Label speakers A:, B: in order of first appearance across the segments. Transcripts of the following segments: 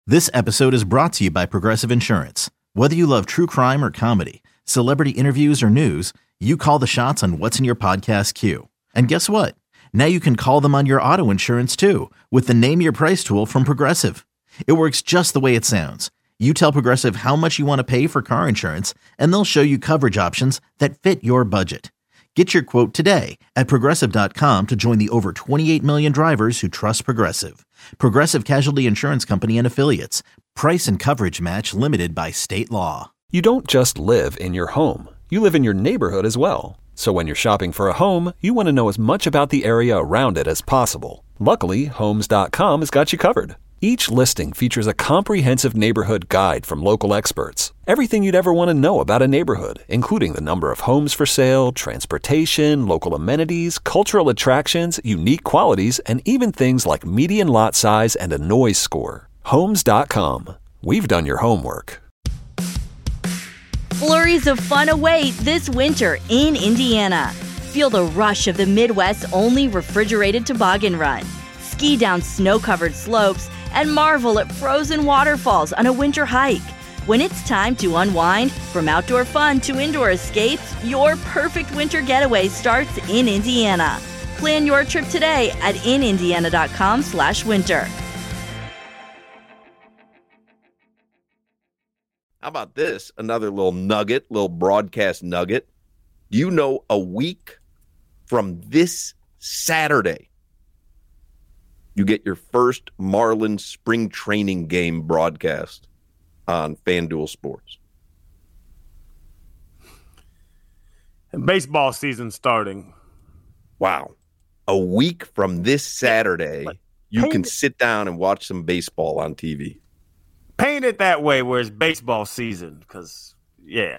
A: This episode is brought to you by Progressive Insurance. Whether you love true crime or comedy, celebrity interviews or news, you call the shots on what's in your podcast queue. And guess what? Now you can call them on your auto insurance too with the Name Your Price tool from Progressive. It works just the way it sounds. You tell Progressive how much you want to pay for car insurance, and they'll show you coverage options that fit your budget. Get your quote today at Progressive.com to join the over 28 million drivers who trust Progressive. Progressive Casualty Insurance Company and Affiliates. Price and coverage match limited by state law.
B: You don't just live in your home. You live in your neighborhood as well. So when you're shopping for a home, you want to know as much about the area around it as possible. Luckily, Homes.com has got you covered. Each listing features a comprehensive neighborhood guide from local experts. Everything you'd ever want to know about a neighborhood, including the number of homes for sale, transportation, local amenities, cultural attractions, unique qualities, and even things like median lot size and a noise score. Homes.com. We've done your homework.
C: Flurries of fun await this winter in Indiana. Feel the rush of the Midwest's only refrigerated toboggan run. Ski down snow-covered slopes and marvel at frozen waterfalls on a winter hike. When it's time to unwind, from outdoor fun to indoor escapes, your perfect winter getaway starts in Indiana. Plan your trip today at inindiana.com/winter.
D: How about this? Another little nugget, little broadcast nugget. Do you know a week from this Saturday, you get your first Marlins spring training game broadcast on FanDuel Sports?
E: And baseball season starting.
D: Wow. A week from this Saturday, you can sit down and watch some baseball on TV.
E: Paint it that way where it's baseball season because, yeah.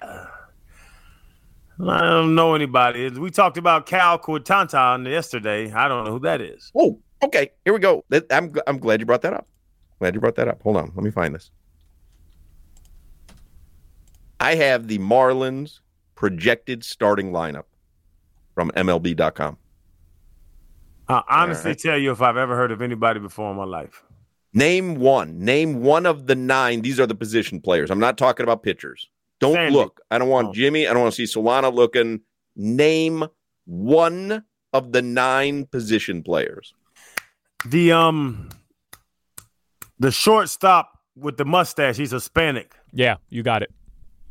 E: I don't know anybody. We talked about Cal Quintanton yesterday. I don't know who that is.
D: Oh, okay. Here we go. I'm glad you brought that up. Hold on. Let me find this. I have the Marlins projected starting lineup from MLB.com.
E: I'll honestly tell you if I've ever heard of anybody before in my life.
D: Name one of the 9. These are the position players. I'm not talking about pitchers. Don't
E: Sandy.
D: look. I don't want Jimmy. I don't want to see Solana looking. Name one of the 9 position players.
E: The shortstop with the mustache, he's Hispanic.
F: Yeah, you got it.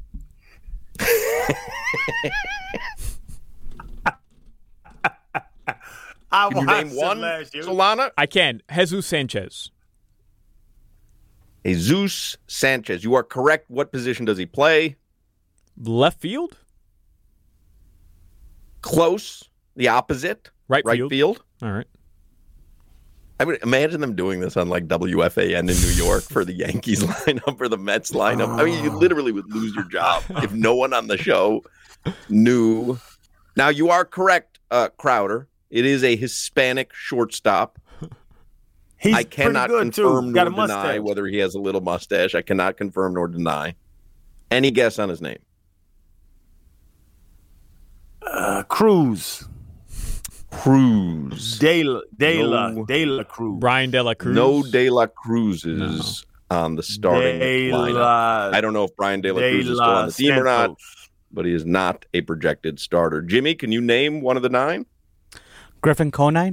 D: Can you name one, Solana?
F: I can. Jesus Sanchez.
D: Jesus Sanchez. You are correct. What position does he play?
F: Left field?
D: Close. The opposite.
F: Right
D: field.
F: All right.
D: I would imagine them doing this on like WFAN in New York for the Yankees lineup or the Mets lineup. I mean, you literally would lose your job if no one on the show knew. Now, you are correct, Crowder. It is a Hispanic shortstop. I cannot confirm nor deny whether he has a little mustache. I cannot confirm nor deny. Any guess on his name?
E: Cruz.
D: De
E: La Cruz.
F: Brian De La Cruz.
D: No De La Cruz is on the starting lineup. I don't know if Brian De La Cruz is still on the team or not, but he is not a projected starter. Jimmy, can you name one of the 9?
G: Griffin Conine?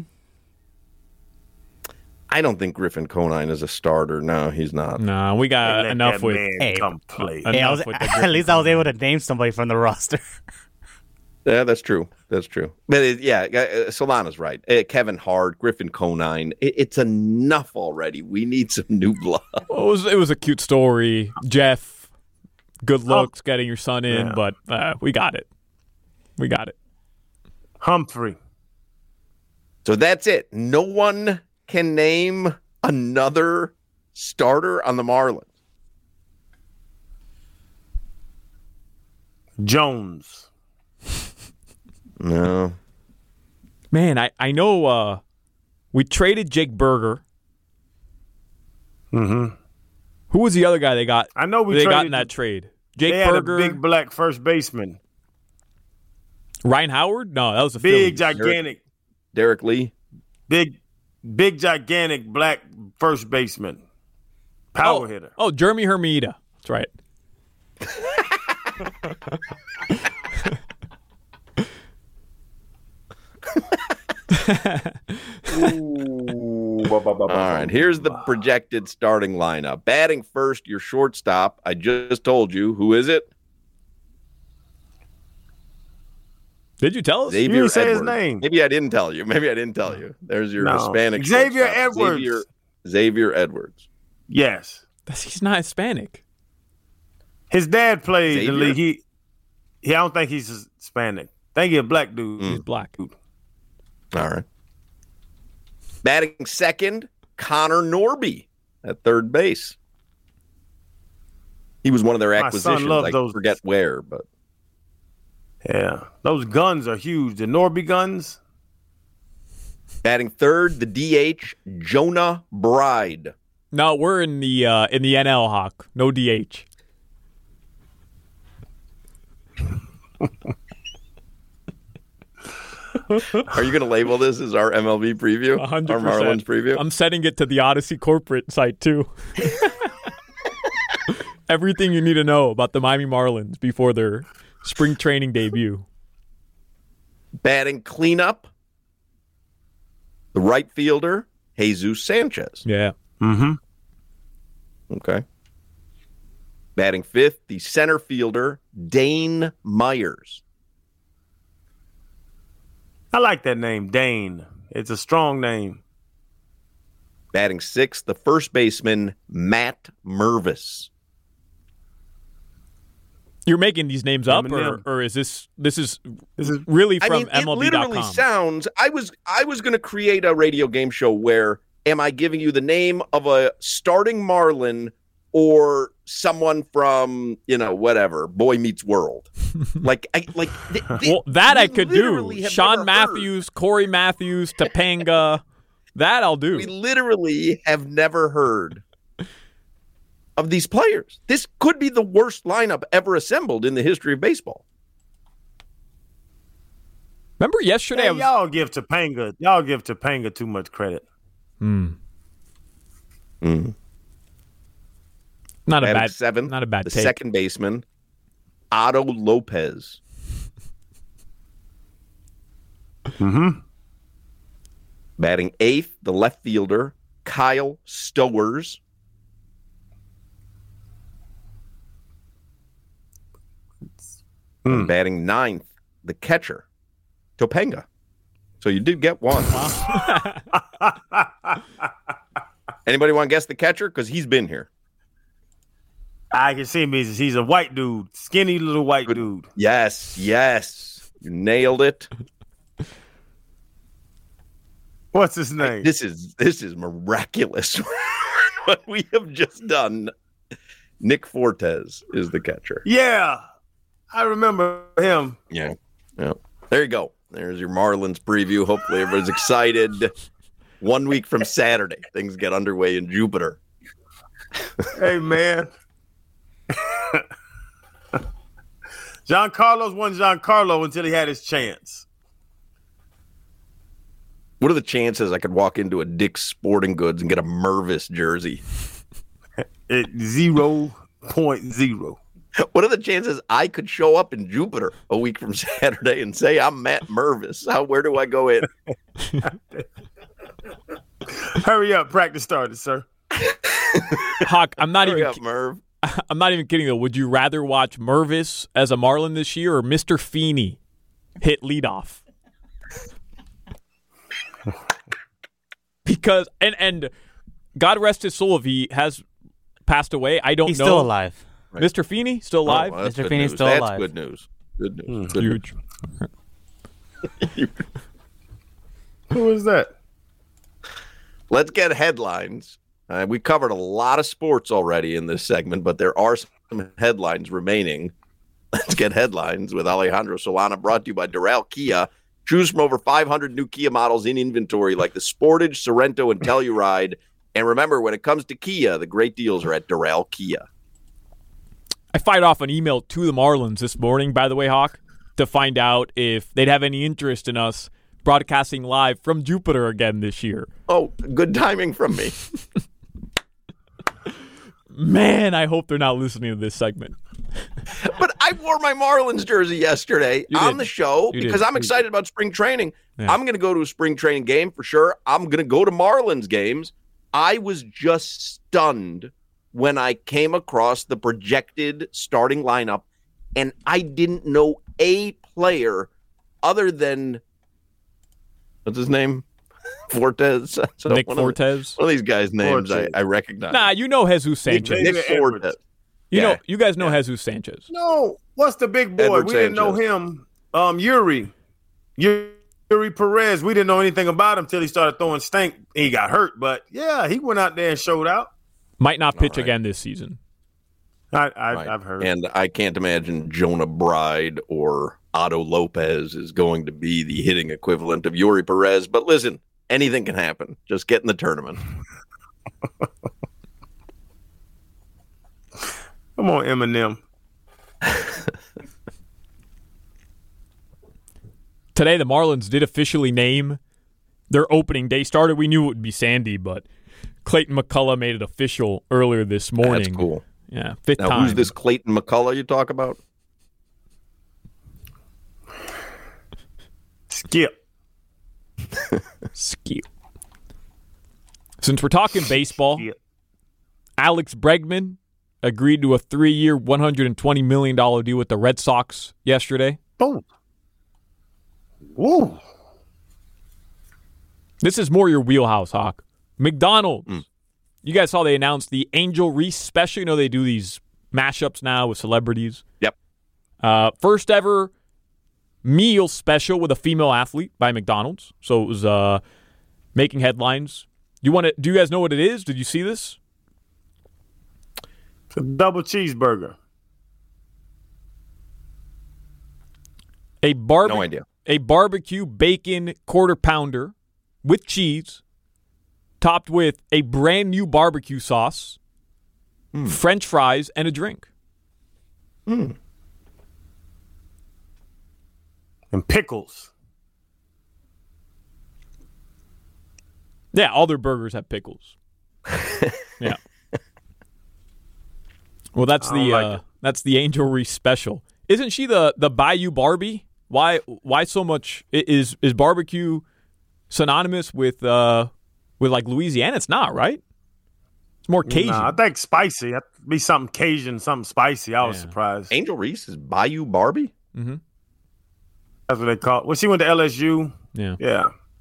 D: I don't think Griffin Conine is a starter. No, he's not.
F: No, we got enough with.
G: At least I was able to name somebody from the roster.
D: Yeah, that's true. But Solana's right. Kevin Hart, Griffin Conine. It's enough already. We need some new blood.
F: Well, it was a cute story. Jeff, good looks getting your son in, but we got it.
E: Humphrey.
D: So that's it. No one can name another starter on the Marlins.
E: Jones.
D: No.
F: Man, I know we traded Jake Berger.
E: Mm-hmm.
F: Who was the other guy they got?
E: I know
F: they got in that trade. Jake Berger.
E: Had a big black first baseman.
F: Ryan Howard? No, that was a
E: big, gigantic.
D: Derek Lee.
E: Big, gigantic black first baseman. Power hitter.
F: Oh, Jeremy Hermida. That's right.
D: All right, here's the projected starting lineup. Batting first, your shortstop. I just told you. Who is it?
F: Did you tell us?
D: Xavier
E: You didn't say his
D: Edwards.
E: name.
D: Maybe I didn't tell you. There's your Hispanic
E: Xavier
D: shortstop.
E: Edwards.
D: Xavier Edwards.
E: Yes.
F: He's not Hispanic.
E: His dad played
D: Xavier?
E: the league. I don't think he's Hispanic. I think he's a black dude.
F: He's black.
D: All right. Batting second, Connor Norby at third base. He was one of their
E: My son
D: acquisitions.
E: loves
D: I
E: those.
D: forget where, but
E: Yeah. Those guns are huge. The Norby guns.
D: batting third, the DH, Jonah Bride.
F: No, we're in the NL, Hawk. No DH.
D: Are you going to label this as our MLB preview?
F: 100%.
D: Our Marlins preview?
F: I'm setting it to the Odyssey corporate site, too. Everything you need to know about the Miami Marlins before their spring training debut.
D: Batting cleanup, the right fielder, Jesus Sanchez.
F: Yeah.
E: Mm-hmm.
D: Okay. Batting fifth, the center fielder, Dane Myers.
E: I like that name, Dane. It's a strong name.
D: Batting sixth, the first baseman, Matt Mervis.
F: You're making these names up,
E: Eminem.
F: or is this is really from
D: it
F: MLB.com?
D: literally sounds. I was going to create a radio game show where am I giving you the name of a starting Marlin or someone from whatever Boy Meets World?
F: Well, that I could do.
D: literally have
F: Sean
D: never
F: Matthews, Corey Matthews, Topanga. That I'll do.
D: We literally have never heard of these players. This could be the worst lineup ever assembled in the history of baseball.
F: Remember yesterday?
E: Hey, y'all give Topanga too much credit.
F: Not a
D: Batting
F: bad
D: seventh,
F: Not a bad
D: the
F: take.
D: second baseman, Otto Lopez.
E: Mm-hmm.
D: Batting eighth, the left fielder, Kyle Stowers. And batting ninth, the catcher, Topanga. So you did get one. Anybody want to guess the catcher? Because he's been here.
E: I can see him. He's a white dude, skinny little white dude.
D: Yes. You nailed it.
E: What's his name?
D: This is miraculous. What we have just done. Nick Fortes is the catcher.
E: Yeah, I remember him.
D: Yeah. There you go. There's your Marlins preview. Hopefully everybody's excited. 1 week from Saturday, things get underway in Jupiter.
E: Hey, man. Giancarlo's won Giancarlo until he had his chance.
D: What are the chances I could walk into a Dick's Sporting Goods and get a Mervis jersey?
E: 0.0.
D: What are the chances I could show up in Jupiter a week from Saturday and say I'm Matt Mervis? Where do I go in?
E: Hurry up, practice started, sir.
F: Hawk, I'm not
D: Hurry
F: even
D: up, Merv.
F: I'm not even kidding though. Would you rather watch Mervis as a Marlin this year or Mr. Feeney hit leadoff? Because and God rest his soul if he has passed away. I don't know.
G: He's still alive.
D: Right.
F: Mr. Feeney still alive?
D: Oh, that's
G: Mr.
D: good
G: Feeney's
D: news.
G: still
D: That's
G: alive.
D: good news. Good news. Good
F: Huge.
D: news.
E: Who is that?
D: Let's get headlines. We covered a lot of sports already in this segment, but there are some headlines remaining. Let's get headlines with Alejandro Solana, brought to you by Doral Kia. Choose from over 500 new Kia models in inventory like the Sportage, Sorento, and Telluride. And remember, when it comes to Kia, the great deals are at Doral Kia.
F: I fired off an email to the Marlins this morning, by the way, Hawk, to find out if they'd have any interest in us broadcasting live from Jupiter again this year.
D: Oh, good timing from me.
F: Man, I hope they're not listening to this segment.
D: But I wore my Marlins jersey yesterday on the show because I'm excited about spring training. Yeah. I'm going to go to a spring training game for sure. I'm going to go to Marlins games. I was just stunned when I came across the projected starting lineup, and I didn't know a player other than, what's his name? Fortes. So
F: Nick Fortes.
D: One of these guys' names I recognize.
F: Nah, you know Jesus Sanchez.
D: Nick Fortes.
F: You guys know Jesus Sanchez.
E: No, what's the big boy?
D: Edward
E: we
D: Sanchez.
E: didn't know him. Yuri Perez. We didn't know anything about him until he started throwing stank. He got hurt, but yeah, he went out there and showed out.
F: Might not pitch again this season.
E: I've heard.
D: And I can't imagine Jonah Bride or Otto Lopez is going to be the hitting equivalent of Yuri Perez. But listen, anything can happen. Just get in the tournament.
E: Come on, Eminem.
F: Today, the Marlins did officially name their opening day starter. We knew it would be Sandy, but Clayton McCullough made it official earlier this morning.
D: That's cool.
F: Yeah, fifth
D: now,
F: time.
D: Who's this Clayton McCullough you talk about?
E: Skip.
F: Skip. Since we're talking baseball, Alex Bregman agreed to a 3-year, $120 million deal with the Red Sox yesterday.
E: Boom. Woo.
F: This is more your wheelhouse, Hawk. McDonald's. You guys saw they announced the Angel Reese special. You know they do these mashups now with celebrities.
D: Yep.
F: First ever meal special with a female athlete by McDonald's. So it was making headlines. Do you guys know what it is? Did you see this?
E: It's a double cheeseburger.
D: No idea.
F: A barbecue bacon quarter pounder with cheese, topped with a brand new barbecue sauce, French fries, and a drink.
E: And pickles.
F: Yeah, all their burgers have pickles. Yeah. Well, that's the Angel Reese special. Isn't she the Bayou Barbie? Why so much is barbecue synonymous with like Louisiana? It's not, right? It's more Cajun.
E: Nah, I think spicy. It'd be something Cajun, something spicy. I was surprised.
D: Angel Reese is Bayou Barbie?
F: Mm-hmm.
E: That's what they call it. Well, she went to LSU.
F: Yeah.
E: Yeah.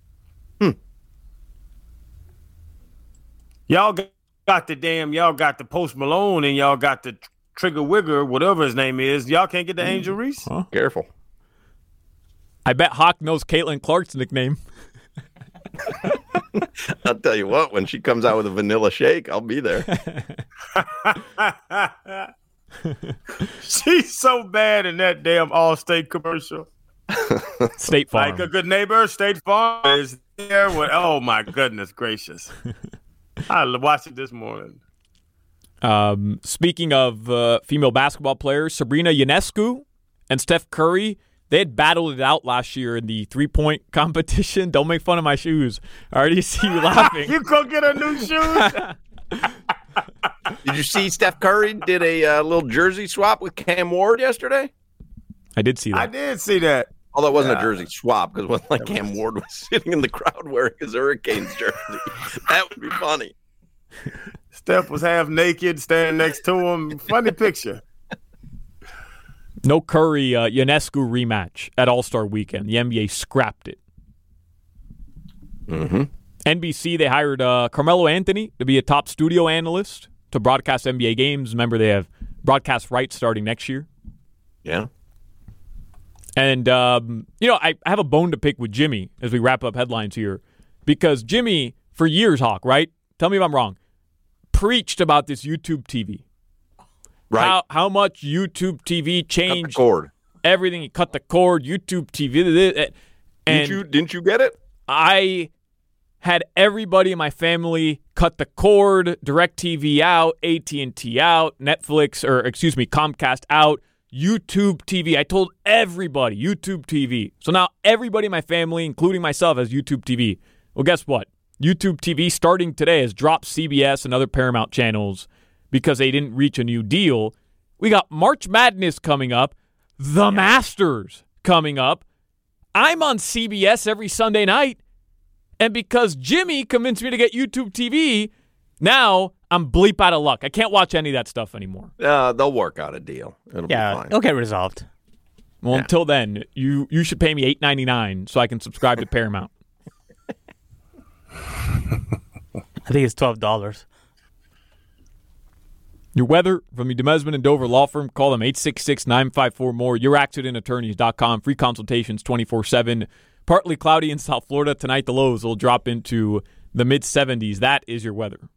E: Y'all got the Post Malone and y'all got the Trigger Wigger, whatever his name is. Y'all can't get the Angel Reese?
F: Huh?
D: Careful.
F: I bet Hawk knows Caitlin Clark's nickname.
D: I'll tell you what, when she comes out with a vanilla shake, I'll be there.
E: She's so bad in that damn Allstate commercial.
F: State Farm.
E: Like a good neighbor, State Farm is there. Oh, my goodness gracious. I watched it this morning.
F: Speaking of female basketball players, Sabrina Ionescu and Steph Curry, they had battled it out last year in the three-point competition. Don't make fun of my shoes. I already see you laughing.
E: You go get a new shoes?
D: Did you see Steph Curry did a little jersey swap with Cam Ward yesterday?
F: I did see that.
E: I did see that.
D: Although it wasn't a jersey swap because it wasn't like Cam Ward was sitting in the crowd wearing his Hurricanes jersey. That would be funny.
E: Steph was half naked standing next to him. Funny picture.
F: No Curry Ionescu rematch at All-Star Weekend. The NBA scrapped it.
D: Mm-hmm.
F: NBC, they hired Carmelo Anthony to be a top studio analyst to broadcast NBA games. Remember, they have broadcast rights starting next year.
D: Yeah.
F: And, I have a bone to pick with Jimmy as we wrap up headlines here. Because Jimmy, for years, Hawk, right? Tell me if I'm wrong, preached about this YouTube TV.
D: Right.
F: How much YouTube TV changed
D: cut the cord.
F: Everything. He cut the cord, YouTube TV. And
D: Didn't you get it?
F: I had everybody in my family cut the cord, DirecTV out, AT&T out, Comcast out, YouTube TV. I told everybody, YouTube TV. So now everybody in my family, including myself, has YouTube TV. Well, guess what? YouTube TV starting today has dropped CBS and other Paramount channels. because they didn't reach a new deal. We got March Madness coming up, the Masters coming up. I'm on CBS every Sunday night, and because Jimmy convinced me to get YouTube TV, now I'm bleep out of luck. I can't watch any of that stuff anymore.
D: They'll work out a deal. It'll be fine.
G: It'll get resolved.
F: Well, until then, you should pay me $8.99 so I can subscribe to Paramount.
G: I think it's $12.
F: Your weather from the Demesman and Dover Law Firm. Call them 866-954-MORE. YourAccidentAttorneys.com. Free consultations 24/7. Partly cloudy in South Florida. Tonight, the lows will drop into the mid-70s. That is your weather.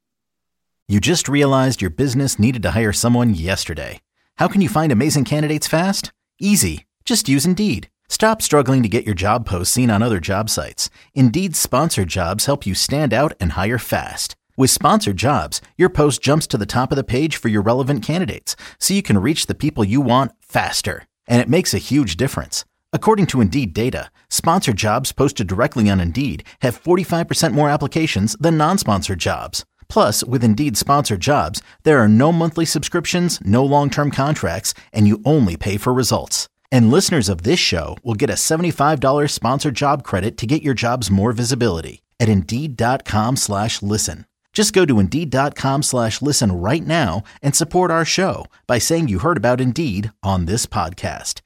A: You just realized your business needed to hire someone yesterday. How can you find amazing candidates fast? Easy. Just use Indeed. Stop struggling to get your job posts seen on other job sites. Indeed's sponsored jobs help you stand out and hire fast. With sponsored jobs, your post jumps to the top of the page for your relevant candidates, so you can reach the people you want faster. And it makes a huge difference. According to Indeed data, sponsored jobs posted directly on Indeed have 45% more applications than non-sponsored jobs. Plus, with Indeed sponsored jobs, there are no monthly subscriptions, no long-term contracts, and you only pay for results. And listeners of this show will get a $75 sponsored job credit to get your jobs more visibility at Indeed.com/listen. Just go to Indeed.com/listen right now and support our show by saying you heard about Indeed on this podcast.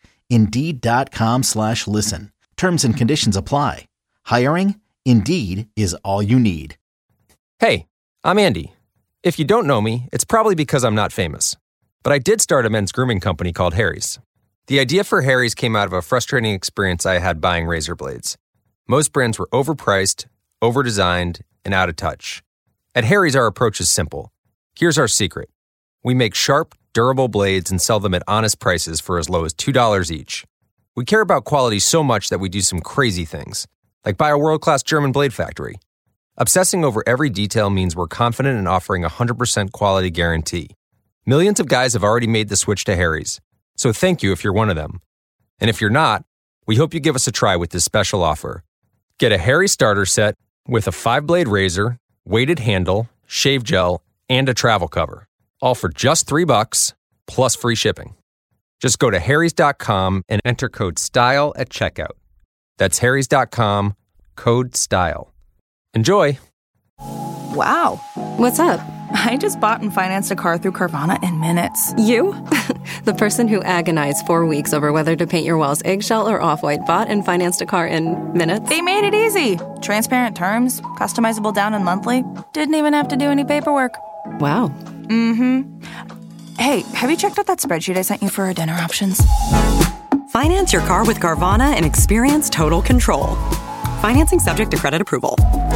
A: Indeed.com/listen. Terms and conditions apply. Hiring? Indeed is all you need.
H: Hey, I'm Andy. If you don't know me, it's probably because I'm not famous. But I did start a men's grooming company called Harry's. The idea for Harry's came out of a frustrating experience I had buying razor blades. Most brands were overpriced, overdesigned, and out of touch. At Harry's, our approach is simple. Here's our secret. We make sharp, durable blades and sell them at honest prices for as low as $2 each. We care about quality so much that we do some crazy things, like buy a world-class German blade factory. Obsessing over every detail means we're confident in offering a 100% quality guarantee. Millions of guys have already made the switch to Harry's, so thank you if you're one of them. And if you're not, we hope you give us a try with this special offer. Get a Harry's starter set with a 5-blade razor, weighted handle, shave gel, and a travel cover. All for just $3 plus free shipping. Just go to harrys.com and enter code STYLE at checkout. That's harrys.com, code STYLE. Enjoy.
I: Wow.
J: What's up?
I: I just bought and financed a car through Carvana in minutes.
J: You? The person who agonized 4 weeks over whether to paint your walls eggshell or off-white bought and financed a car in minutes?
I: They made it easy. Transparent terms, customizable down and monthly. Didn't even have to do any paperwork.
J: Wow.
I: Mm-hmm. Hey, have you checked out that spreadsheet I sent you for our dinner options?
K: Finance your car with Carvana and experience total control. Financing subject to credit approval.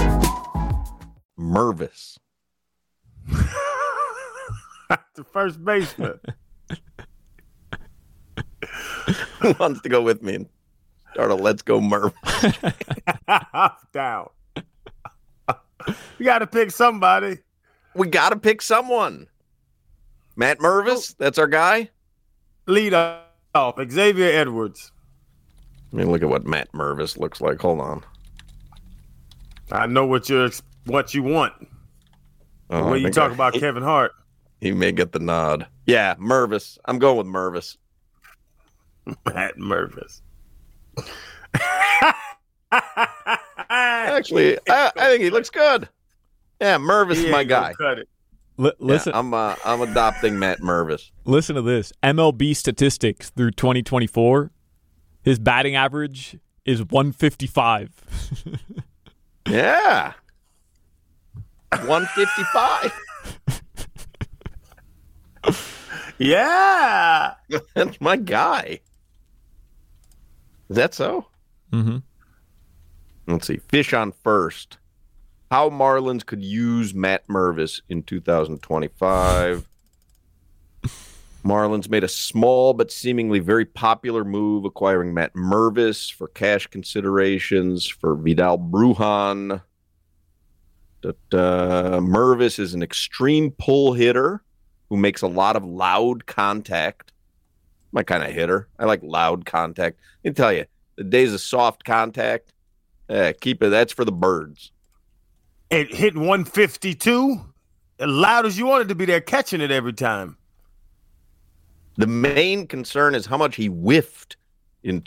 D: Mervis.
E: The first baseman.
D: Who wants to go with me and start a Let's Go Merv?
E: I'm down. We got to pick somebody.
D: We got to pick someone. Matt Mervis, that's our guy.
E: Lead off, Xavier Edwards.
D: Let me look at what Matt Mervis looks like. Hold on.
E: I know what you want. When you talk about Kevin Hart.
D: He may get the nod. Yeah, Mervis. I'm going with Mervis.
E: Matt Mervis.
D: Actually, I think he looks good. Yeah, Mervis is my guy.
E: Cut it.
F: Listen,
D: yeah, I'm adopting Matt Mervis.
F: Listen to this. MLB statistics through 2024. His batting average is 155.
D: Yeah. 155.
E: Yeah.
D: That's my guy. Is that so?
F: Mm-hmm.
D: Let's see. Fish on first. How Marlins could use Matt Mervis in 2025. Marlins made a small but seemingly very popular move acquiring Matt Mervis for cash considerations for Vidal Brujan. Mervis is an extreme pull hitter who makes a lot of loud contact. My kind of hitter. I like loud contact. Let me tell you, the days of soft contact, keep it. That's for the birds.
E: It hit 152. as loud as you want it to be, they're catching it every time.
D: The main concern is how much he whiffed in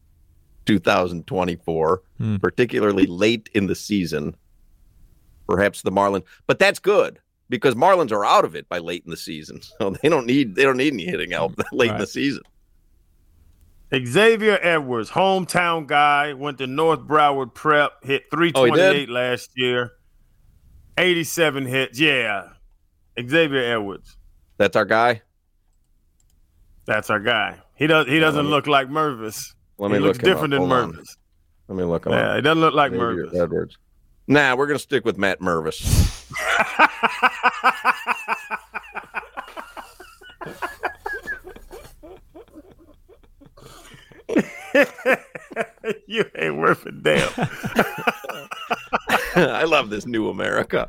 D: 2024, particularly late in the season. Perhaps the Marlins, but that's good because Marlins are out of it by late in the season, so they don't need any hitting help late in the season.
E: Xavier Edwards, hometown guy, went to North Broward Prep, hit 328 last year, 87 hits. Yeah, Xavier Edwards.
D: That's our guy.
E: That's our guy. He doesn't look like Mervis. He looks different than Mervis.
D: Let me look him up.
E: Yeah, he doesn't look like Mervis.
D: Edwards. Nah, we're gonna stick with Matt Mervis.
E: You ain't worth a damn.
D: I love this new America.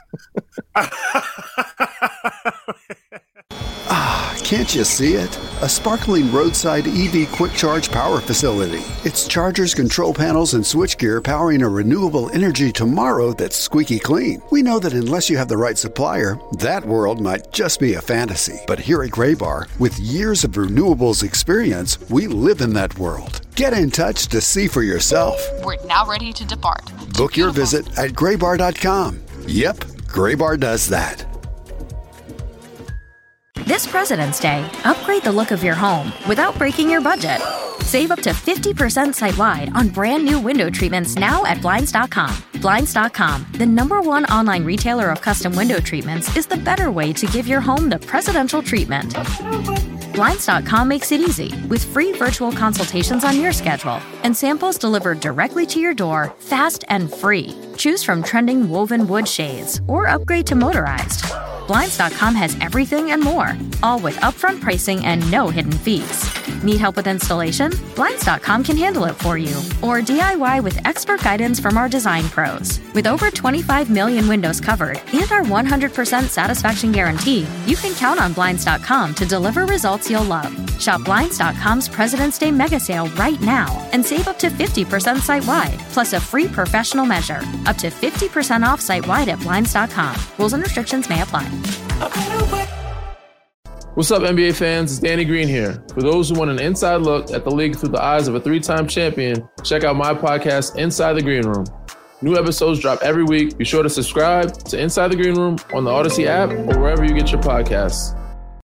L: Can't you see it? A sparkling roadside EV quick charge power facility. It's chargers, control panels, and switchgear powering a renewable energy tomorrow that's squeaky clean. We know that unless you have the right supplier, that world might just be a fantasy. But here at Graybar, with years of renewables experience, we live in that world. Get in touch to see for yourself.
M: We're now ready to depart.
L: Book your visit at graybar.com. Yep, Graybar does that.
N: This President's Day, upgrade the look of your home without breaking your budget. Save up to 50% site-wide on brand new window treatments now at Blinds.com. Blinds.com, the #1 online retailer of custom window treatments, is the better way to give your home the presidential treatment. Blinds.com makes it easy with free virtual consultations on your schedule and samples delivered directly to your door, fast and free. Choose from trending woven wood shades or upgrade to motorized. Blinds.com has everything and more, all with upfront pricing and no hidden fees. Need help with installation? Blinds.com can handle it for you. Or DIY with expert guidance from our design pros. With over 25 million windows covered and our 100% satisfaction guarantee, you can count on Blinds.com to deliver results you'll love. Shop Blinds.com's President's Day mega sale right now and save up to 50% site-wide, plus a free professional measure. Up to 50% off site-wide at Blinds.com. Rules and restrictions may apply.
O: What's up, NBA fans? It's Danny Green here. For those who want an inside look at the league through the eyes of a 3-time champion, check out my podcast, Inside the Green Room. New episodes drop every week. Be sure to subscribe to Inside the Green Room on the Odyssey app or wherever you get your podcasts.